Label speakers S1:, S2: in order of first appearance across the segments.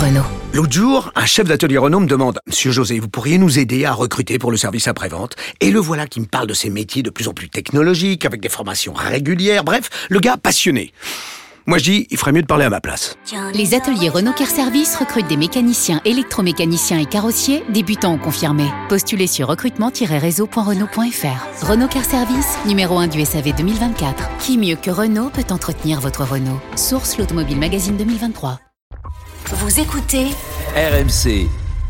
S1: Renault.
S2: L'autre jour, un chef d'atelier Renault me demande « Monsieur José, vous pourriez nous aider à recruter pour le service après-vente ?» Et le voilà qui me parle de ces métiers de plus en plus technologiques, avec des formations régulières, bref, le gars passionné. Moi je dis, il ferait mieux de parler à ma place.
S1: Les ateliers Renault Car Service recrutent des mécaniciens, électromécaniciens et carrossiers, débutants ou confirmés. Postulez sur recrutement-réseau.renault.fr. Renault Car Service, numéro 1 du SAV 2024. Qui mieux que Renault peut entretenir votre Renault? Source l'Automobile Magazine 2023. Vous écoutez
S3: RMC.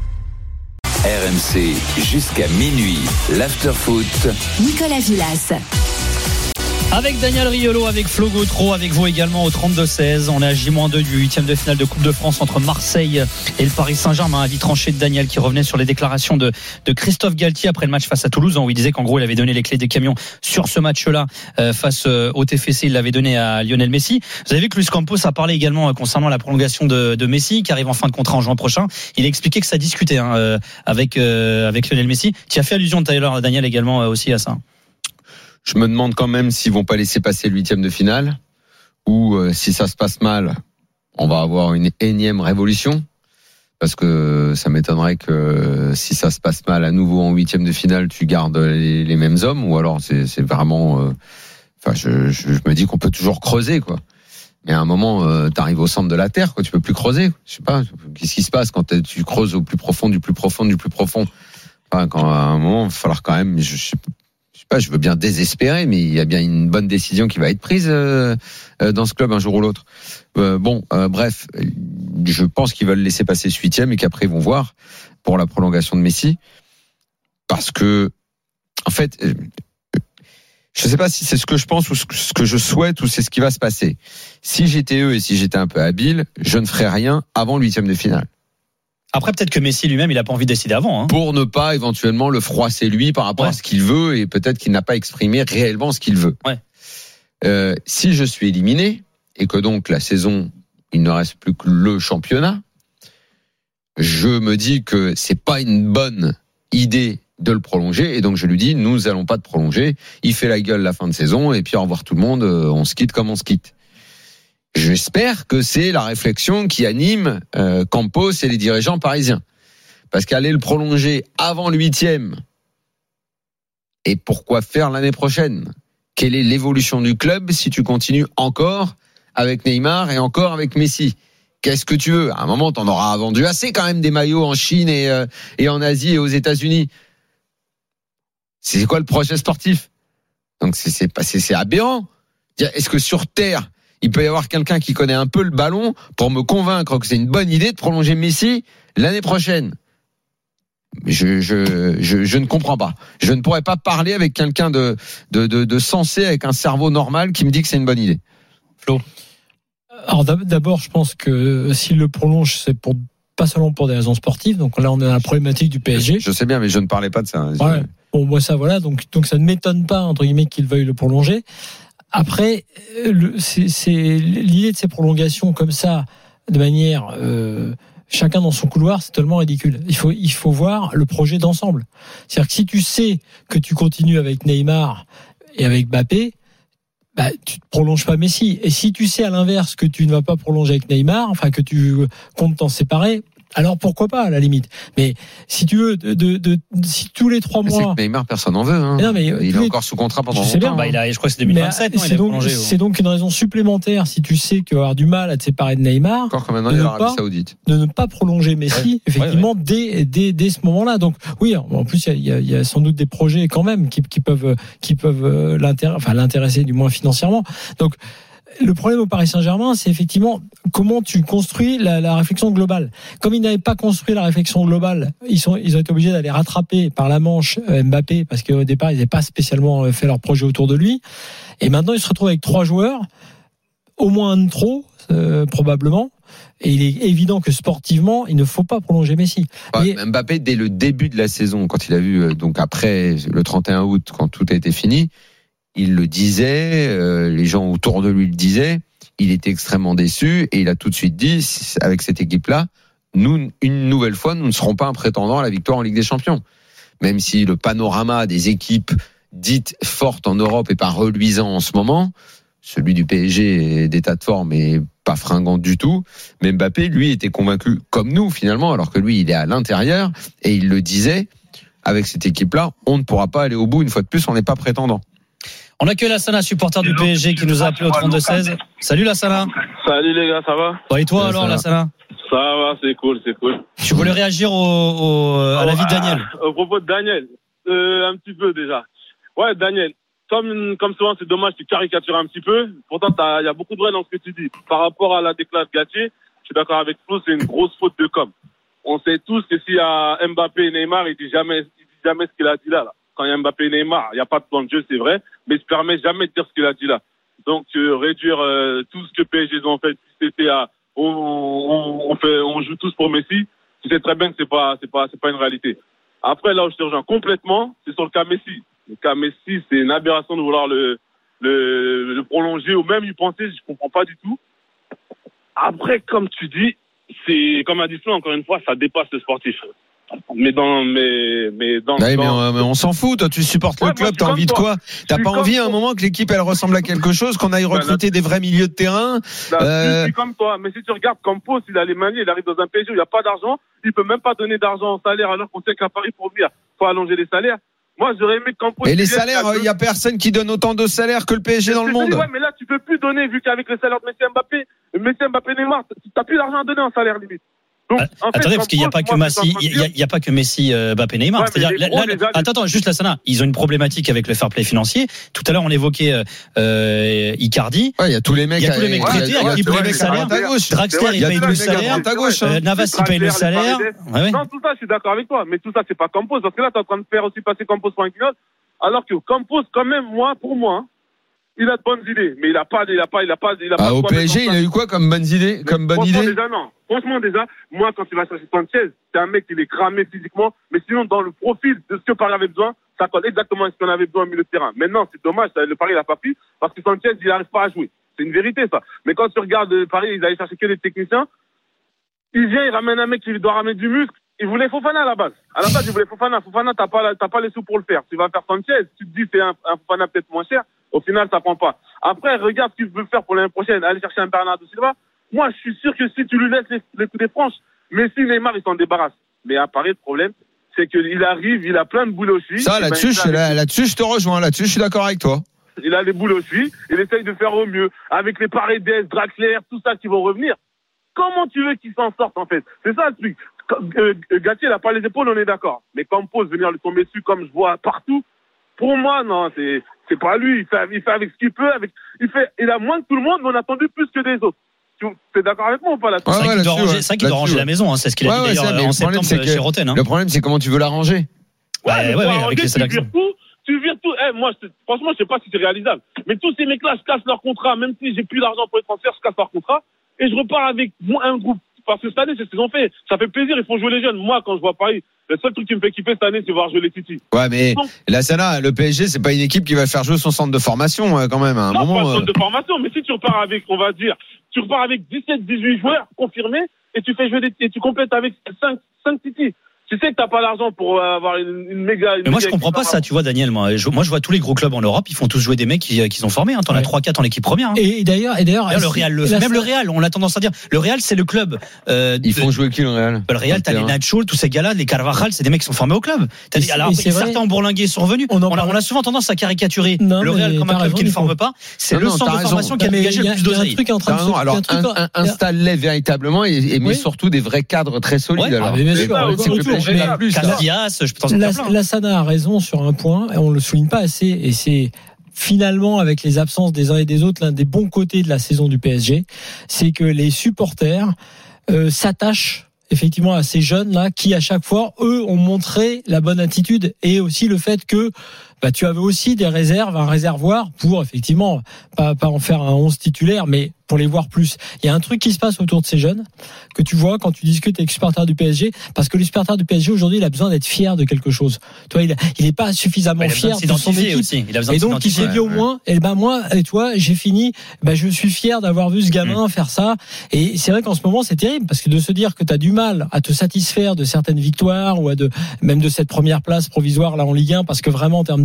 S3: RMC jusqu'à minuit. L'afterfoot.
S1: Nicolas Villas.
S4: Avec Daniel Riolo, avec Flo Gautreau, avec vous également au 32-16. On est à J-2 du 8e de finale de Coupe de France entre Marseille et le Paris Saint-Germain. Avis tranché de Daniel qui revenait sur les déclarations de Christophe Galtier après le match face à Toulouse, où il disait qu'en gros il avait donné les clés des camions sur ce match-là face au TFC. Il l'avait donné à Lionel Messi. Vous avez vu que Luis Campos a parlé également concernant la prolongation de Messi qui arrive en fin de contrat en juin prochain. Il a expliqué que ça discutait avec Lionel Messi. Tu as fait allusion tout à l'heure, Daniel, également aussi à ça.
S5: Je me demande quand même s'ils vont pas laisser passer le 8e de finale, ou si ça se passe mal, on va avoir une énième révolution, parce que ça m'étonnerait que si ça se passe mal à nouveau en 8e de finale, tu gardes les mêmes hommes, ou alors c'est vraiment, je me dis qu'on peut toujours creuser, quoi. Mais à un moment, t'arrives au centre de la terre, quoi. Tu peux plus creuser. Je sais pas, qu'est-ce qui se passe quand tu creuses au plus profond, du plus profond, du plus profond. Enfin, quand à un moment, il va falloir quand même, je veux bien désespérer, mais il y a bien une bonne décision qui va être prise dans ce club un jour ou l'autre. Bref, je pense qu'ils veulent laisser passer ce 8e et qu'après ils vont voir pour la prolongation de Messi, parce que en fait, je sais pas si c'est ce que je pense ou ce que je souhaite ou c'est ce qui va se passer. Si j'étais eux et si j'étais un peu habile, je ne ferais rien avant le 8e de finale.
S4: Après, peut-être que Messi lui-même, il n'a pas envie de décider avant.
S5: Pour ne pas éventuellement le froisser lui par rapport à ce qu'il veut, et peut-être qu'il n'a pas exprimé réellement ce qu'il veut.
S4: Ouais.
S5: Si je suis éliminé, et que donc la saison, il ne reste plus que le championnat, je me dis que c'est pas une bonne idée de le prolonger, et donc je lui dis, nous allons pas te prolonger, il fait la gueule la fin de saison, et puis au revoir tout le monde, on se quitte comme on se quitte. J'espère que c'est la réflexion qui anime Campos et les dirigeants parisiens. Parce qu'aller le prolonger avant le 8e, et pourquoi faire l'année prochaine? Quelle est l'évolution du club si tu continues encore avec Neymar et encore avec Messi? Qu'est-ce que tu veux? À un moment, t'en auras vendu assez quand même des maillots en Chine et en Asie et aux États-Unis. C'est quoi le projet sportif? Donc c'est aberrant. Est-ce que sur Terre, il peut y avoir quelqu'un qui connaît un peu le ballon pour me convaincre que c'est une bonne idée de prolonger Messi l'année prochaine? Je ne comprends pas. Je ne pourrais pas parler avec quelqu'un de sensé, avec un cerveau normal qui me dit que c'est une bonne idée.
S4: Flo.
S6: Alors d'abord, je pense que s'il le prolonge, c'est pas seulement pour des raisons sportives. Donc là, on est dans la problématique du PSG.
S5: Je sais bien, mais je ne parlais pas de ça.
S6: Ouais. Bon, moi ça voilà. Donc ça ne m'étonne pas entre guillemets qu'il veuille le prolonger. Après, c'est l'idée de ces prolongations comme ça, de manière chacun dans son couloir, c'est tellement ridicule. Il faut voir le projet d'ensemble. C'est-à-dire que si tu sais que tu continues avec Neymar et avec Mbappé, tu ne prolonges pas Messi. Et si tu sais à l'inverse que tu ne vas pas prolonger avec Neymar, enfin que tu comptes t'en séparer, alors pourquoi pas à la limite. Mais si tu veux, si tous les 3 mois.
S5: C'est que Neymar, personne n'en veut. Hein.
S6: Non, mais
S5: il est encore sous contrat pendant longtemps.
S4: Je crois que c'est 2027.
S6: C'est donc une raison supplémentaire si tu sais qu'il va avoir du mal à te séparer de Neymar.
S5: Encore comme maintenant il y a l'Arabie Saoudite.
S6: De ne pas prolonger Messi, effectivement, dès ce moment-là. Donc oui, en plus il y a sans doute des projets quand même qui peuvent l'intéresser du moins financièrement. Donc le problème au Paris Saint-Germain, c'est effectivement comment tu construis la réflexion globale. Comme ils n'avaient pas construit la réflexion globale, ils ont été obligés d'aller rattraper par la manche Mbappé, parce qu'au départ, ils n'avaient pas spécialement fait leur projet autour de lui. Et maintenant, ils se retrouvent avec 3 joueurs, au moins un de trop, probablement. Et il est évident que sportivement, il ne faut pas prolonger Messi.
S5: Mbappé, dès le début de la saison, quand il a vu, donc après le 31 août, quand tout a été fini, il le disait, les gens autour de lui le disaient, il était extrêmement déçu et il a tout de suite dit, avec cette équipe-là, nous, une nouvelle fois, nous ne serons pas un prétendant à la victoire en Ligue des Champions. Même si le panorama des équipes dites fortes en Europe est pas reluisant en ce moment, celui du PSG est d'état de forme est pas fringant du tout. Mais Mbappé, lui, était convaincu comme nous finalement, alors que lui, il est à l'intérieur et il le disait. Avec cette équipe-là, on ne pourra pas aller au bout. Une fois de plus, on n'est pas prétendant.
S4: On accueille Lassana, supporter du PSG, qui nous a appelé au 32-16. Salut Lassana.
S7: Salut les gars, ça va?
S4: Et toi alors Lassana?
S7: Ça va, c'est cool.
S4: Tu voulais réagir à la vie de Daniel?
S7: Au propos de Daniel, un petit peu déjà. Ouais, Daniel, comme souvent c'est dommage, tu caricatures un petit peu. Pourtant, il y a beaucoup de vrai dans ce que tu dis. Par rapport à la déclaration de Galtier, je suis d'accord avec Flo, c'est une grosse faute de com'. On sait tous que s'il y a Mbappé et Neymar, il dit jamais ce qu'il a dit là. Quand il y a Mbappé et Neymar, il n'y a pas de plan de jeu, c'est vrai, mais il se permet jamais de dire ce qu'il a dit là. Donc réduire tout ce que PSG ont fait, c'était on joue tous pour Messi. Tu sais très bien que c'est pas une réalité. Après là où je te rejoins complètement, c'est sur le cas Messi. Le cas Messi, c'est une aberration de vouloir le prolonger ou même y penser. Je comprends pas du tout. Après, comme tu dis, c'est comme a dit Flo, encore une fois, ça dépasse le sportif. Mais
S5: on s'en fout. Toi, tu supportes le club. T'as envie de quoi? T'as pas envie à un moment que l'équipe elle ressemble à quelque chose, qu'on aille recruter des vrais milieux de terrain?
S7: Je suis comme toi. Mais si tu regardes Campos, il a les manies, il arrive dans un PSG où il n'y a pas d'argent. Il peut même pas donner d'argent en salaire alors qu'on sait qu'à Paris pour venir, faut allonger les salaires. Moi, j'aurais aimé que Campos.
S5: Et les salaires, il y a personne qui donne autant de salaires que le PSG dans le monde.
S7: Ouais, mais là, tu peux plus donner vu qu'avec le salaire de Messi Mbappé, Neymar, t'as plus d'argent à donner en salaire limite. Donc,
S4: attendez, parce qu'il n'y a pas que Messi, il y a pas que Messi, Mbappé, Neymar.
S7: Ouais,
S4: c'est-à-dire, attends, juste Lassana, ils ont une problématique avec le fair play financier. Tout à l'heure, on évoquait Icardi.
S5: Ouais, il y a tous les mecs.
S4: Il y a tous les mecs traités qui payent le salaire. Draxler, il paye le salaire. Navas, il paye le salaire.
S7: Non, tout ça, je suis d'accord avec toi. Mais tout ça, c'est pas Campos. Parce que là, t'es en train de faire aussi passer Campos pour un guignol. Alors que Campos, quand même, pour moi, il a de bonnes idées, mais il a pas.
S5: Au PSG, il a eu quoi comme bonnes idées,
S7: déjà, non. Franchement, déjà, moi, quand il va chercher Sanchez, c'est un mec qui est cramé physiquement, mais sinon, dans le profil de ce que Paris avait besoin, ça colle exactement à ce qu'on avait besoin au milieu de terrain. Maintenant, c'est dommage, le Paris l'a pas pris, parce que Sanchez, il n'arrive pas à jouer. C'est une vérité, ça. Mais quand tu regardes Paris, ils allaient chercher que des techniciens. Il vient, il ramène un mec qui doit ramener du muscle. Il voulait Fofana à la base. À la base, il voulait Fofana. Fofana, t'as pas les sous pour le faire. Tu vas faire Sanchez. Tu te dis, c'est un Fofana peut-être moins cher. Au final, ça prend pas. Après, regarde ce qu'il veut faire pour l'année prochaine. Aller chercher un Bernardo Silva. Moi, je suis sûr que si tu lui laisses les coups des franches, Messi, Neymar, ils s'en débarrassent. Mais à Paris, le problème, c'est qu'il arrive, il a plein de boules aussi.
S5: Ça, là-dessus, je te rejoins. Là-dessus, je suis d'accord avec toi.
S7: Il a les boules aussi. Il essaye de faire au mieux. Avec les Paredes, Draxler, tout ça qui vont revenir. Comment tu veux qu'il s'en sorte, en fait? C'est ça le truc. Galtier, il n'a pas les épaules, on est d'accord. Mais Campos, venir lui tomber dessus comme je vois partout, pour moi, non, c'est pas lui. Il fait avec ce qu'il peut. Il a moins que tout le monde, mais on a attendu plus que des autres. Tu es d'accord avec moi ou pas là?
S4: C'est ça qui doit ranger la maison, hein, c'est ce qu'il a dit d'ailleurs en septembre chez Roten.
S5: Le problème, c'est comment tu veux l'arranger.
S4: Avec les salaires.
S7: Tu vires tout. Moi, franchement, je sais pas si c'est réalisable. Mais tous ces mecs-là, je casse leur contrat. Même si j'ai plus d'argent pour les transferts, je casse leur contrat. Et je repars avec un groupe. Parce que cette année, c'est ce qu'ils ont fait. Ça fait plaisir, ils font jouer les jeunes. Moi, quand je vois Paris, le seul truc qui me fait kiffer cette année, c'est voir jouer les Titi.
S5: Ouais, mais Lassana, le PSG, c'est pas une équipe qui va faire jouer son centre de formation, quand même. À un moment,
S7: pas le centre de formation, mais si tu repars avec, on va dire, 17, 18 joueurs confirmés, et tu fais jouer et tu complètes avec 5 Titi. Tu sais que t'as pas l'argent pour avoir une méga.
S4: Mais moi, je comprends pas ça, tu vois, Daniel. Moi, je vois tous les gros clubs en Europe, ils font tous jouer des mecs qu'ils ont formés. T'en as 3-4 en équipe première.
S6: Et d'ailleurs,
S4: le Real même le Real, on a tendance à dire. Le Real, c'est le club.
S5: Ils font jouer qui, le Real?
S4: Le Real, t'as les Nacho, tous ces gars-là, les Carvajal, c'est des mecs qui sont formés au club. Alors, certains bourlingués sont revenus. On a souvent tendance à caricaturer le Real comme un club qui ne forme pas. C'est le centre de formation qui a dégagé le plus d'oseille.
S5: Alors, installe-les véritablement et mets surtout des vrais cadres très solides.
S6: Lassana a raison sur un point et on le souligne pas assez, et c'est finalement avec les absences des uns et des autres l'un des bons côtés de la saison du PSG, c'est que les supporters s'attachent effectivement à ces jeunes là qui à chaque fois eux ont montré la bonne attitude, et aussi le fait que tu avais aussi des réserves, un réservoir pour effectivement pas en faire un 11 titulaire, mais pour les voir plus. Il y a un truc qui se passe autour de ces jeunes que tu vois quand tu discutes avec le supporter du PSG, parce que le supporter du PSG aujourd'hui, il a besoin d'être fier de quelque chose. Toi, il est pas suffisamment fier de son équipe.
S4: Aussi.
S6: Et donc il s'est dit au moins, moi, et toi, j'ai fini, je suis fier d'avoir vu ce gamin faire ça. Et c'est vrai qu'en ce moment, c'est terrible, parce que de se dire que tu as du mal à te satisfaire de certaines victoires ou même de cette première place provisoire là en Ligue 1, parce que vraiment en termes de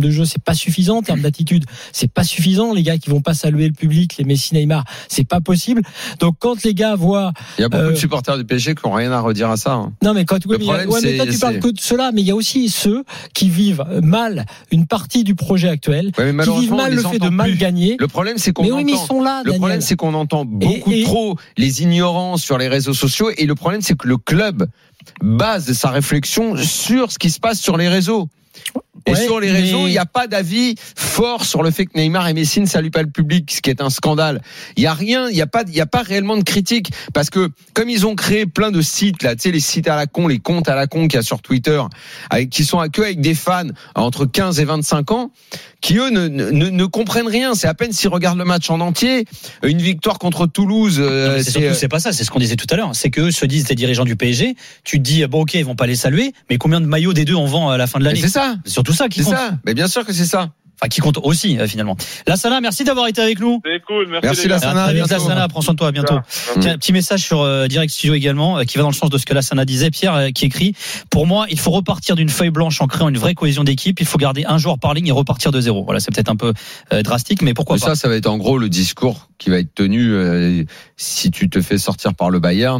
S6: de jeu, c'est pas suffisant. En termes d'attitude, c'est pas suffisant. Les gars qui vont pas saluer le public, les Messi, Neymar, c'est pas possible. Donc quand les gars voient,
S5: il y a beaucoup de supporters du PSG qui ont rien à redire à ça. Hein.
S6: Non, mais quand mais toi tu parles que de cela, mais il y a aussi ceux qui vivent mal une partie du projet actuel, qui vivent mal le fait de mal gagner.
S5: Le problème, c'est qu'on
S6: mais oui, mais ils sont là,
S5: le problème, c'est qu'on entend beaucoup trop les ignorants sur les réseaux sociaux, et le problème, c'est que le club base sa réflexion sur ce qui se passe sur les réseaux. Et sur les réseaux, il n'y a pas d'avis fort sur le fait que Neymar et Messi ne saluent pas le public, ce qui est un scandale. Il y a rien, il y a pas réellement de critique, parce que comme ils ont créé plein de sites là, tu sais, les sites à la con, les comptes à la con qu'il y a sur Twitter, qui sont avec des fans entre 15 et 25 ans, qui eux ne comprennent rien. C'est à peine s'ils regardent le match en entier. Une victoire contre Toulouse,
S4: c'est pas ça. C'est ce qu'on disait tout à l'heure. C'est que eux se disent, les dirigeants du PSG, tu te dis bon ok, ils vont pas les saluer, mais combien de maillots des deux on vend à la fin de l'année?
S5: C'est ça.
S4: C'est surtout ça qui compte.
S5: C'est ça. Mais bien sûr que c'est ça.
S4: Enfin, qui compte aussi, finalement. Lassana, merci d'avoir été avec nous.
S7: C'est cool,
S5: merci Lassana.
S4: Lassana, prends soin de toi, à bientôt. Tiens, petit message sur Direct Studio également, qui va dans le sens de ce que Lassana disait. Pierre, qui écrit: pour moi, il faut repartir d'une feuille blanche en créant une vraie cohésion d'équipe. Il faut garder un joueur par ligne et repartir de zéro. Voilà, c'est peut-être un peu drastique, mais pourquoi pas.
S5: Ça va être en gros le discours qui va être tenu si tu te fais sortir par le Bayern.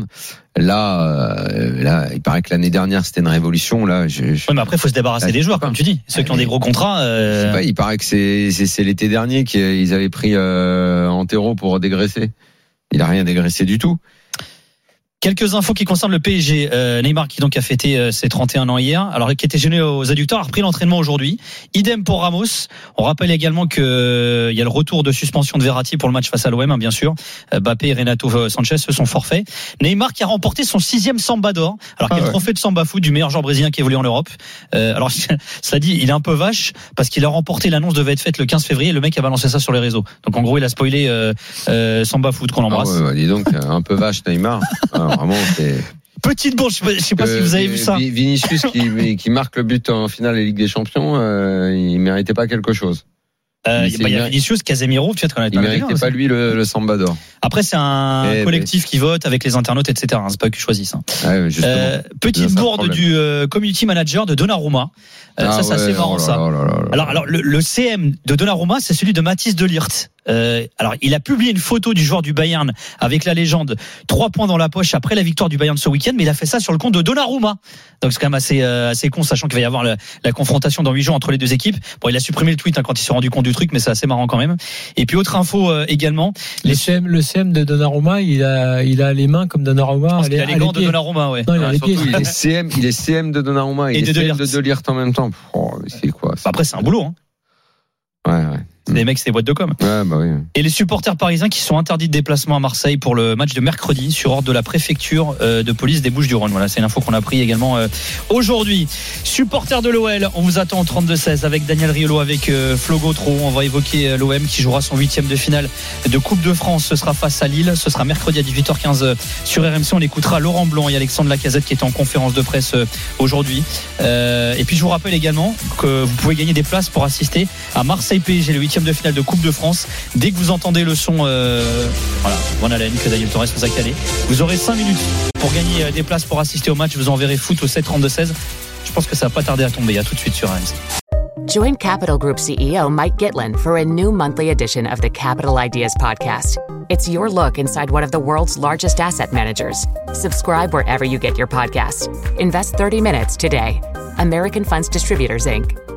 S5: Là, il paraît que l'année dernière c'était une révolution. Là,
S4: ouais, mais après, il faut se débarrasser des joueurs, comme tu dis. Ceux qui ont des gros contrats.
S5: Je sais pas, il paraît que c'est l'été dernier qu'ils avaient pris Antero pour dégraisser. Il a rien dégraissé du tout.
S4: Quelques infos qui concernent le PSG. Neymar qui donc a fêté ses 31 ans hier, alors qui était gêné aux adducteurs, a repris l'entraînement aujourd'hui. Idem pour Ramos. On rappelle également que il y a le retour de suspension de Verratti pour le match face à l'OM, hein, bien sûr. Mbappé et Renato Sanchez se sont forfaits. Neymar qui a remporté son 6e Samba d'or. Alors qu'il y a le trophée de Samba Foot du meilleur joueur brésilien qui évolue en Europe. Alors cela dit, il est un peu vache parce qu'il a remporté, l'annonce devait être faite le 15 février. Le mec a balancé ça sur les réseaux. Donc en gros, il a spoilé Samba Foot qu'on embrasse.
S5: Ah ouais, dis donc, un peu vache Neymar. Vraiment, c'est...
S4: Petite bourse, je sais pas si vous avez vu ça.
S5: Vinicius qui marque le but en finale de Ligue des Champions, il méritait pas quelque chose.
S4: Il y a Vinicius, Casemiro, peut-être qu'on a
S5: il méritait pas lui le Samba d'or.
S4: Après, c'est un collectif qui vote avec les internautes, etc. C'est pas eux qui choisissent.
S5: Ouais,
S4: petite bourde du community manager de Donnarumma. Ça, c'est assez marrant, ça. Alors, le CM de Donnarumma, c'est celui de Mathis de Ligt. Alors, il a publié une photo du joueur du Bayern avec la légende 3 points dans la poche après la victoire du Bayern ce week-end, mais il a fait ça sur le compte de Donnarumma. Donc c'est quand même assez con, sachant qu'il va y avoir la confrontation dans 8 jours entre les deux équipes. Bon, il a supprimé le tweet quand il s'est rendu compte du truc, mais c'est assez marrant quand même. Et puis autre info également,
S6: le CM de Donnarumma, il a les mains comme Donnarumma.
S4: Il a les gants de Donnarumma, ouais.
S6: Non, il a les pieds.
S5: Il est CM de Donnarumma et CM de De Ligt en même temps. C'est quoi ça?
S4: Après, c'est un boulot, hein.
S5: Ouais.
S4: Les mecs, c'est des boîtes de com.
S5: Ouais, bah oui.
S4: Et les supporters parisiens qui sont interdits de déplacement à Marseille pour le match de mercredi sur ordre de la préfecture de police des Bouches-du-Rhône. Voilà, c'est une info qu'on a pris également aujourd'hui. Supporters de l'OL, on vous attend au 32-16 avec Daniel Riolo, avec Flo Gautreau. On va évoquer l'OM qui jouera son 8e de finale de Coupe de France. Ce sera face à Lille. Ce sera mercredi à 18h15 sur RMC. On écoutera Laurent Blanc et Alexandre Lacazette qui est en conférence de presse aujourd'hui. Et puis je vous rappelle également que vous pouvez gagner des places pour assister à Marseille PSG, le 8e de finale de Coupe de France. Dès que vous entendez le son Van Halen que Daniel Torres nous a calé, vous aurez 5 minutes pour gagner des places pour assister au match. Je vous enverrai foot au 7-32-16. Je pense que ça va pas tarder à tomber. À tout de suite sur RMC.
S8: Join Capital Group CEO Mike Gitlin for a new monthly edition of the Capital Ideas podcast. It's your look inside one of the world's largest asset managers. Subscribe wherever you get your podcasts. Invest 30 minutes today. American Funds Distributors, Inc.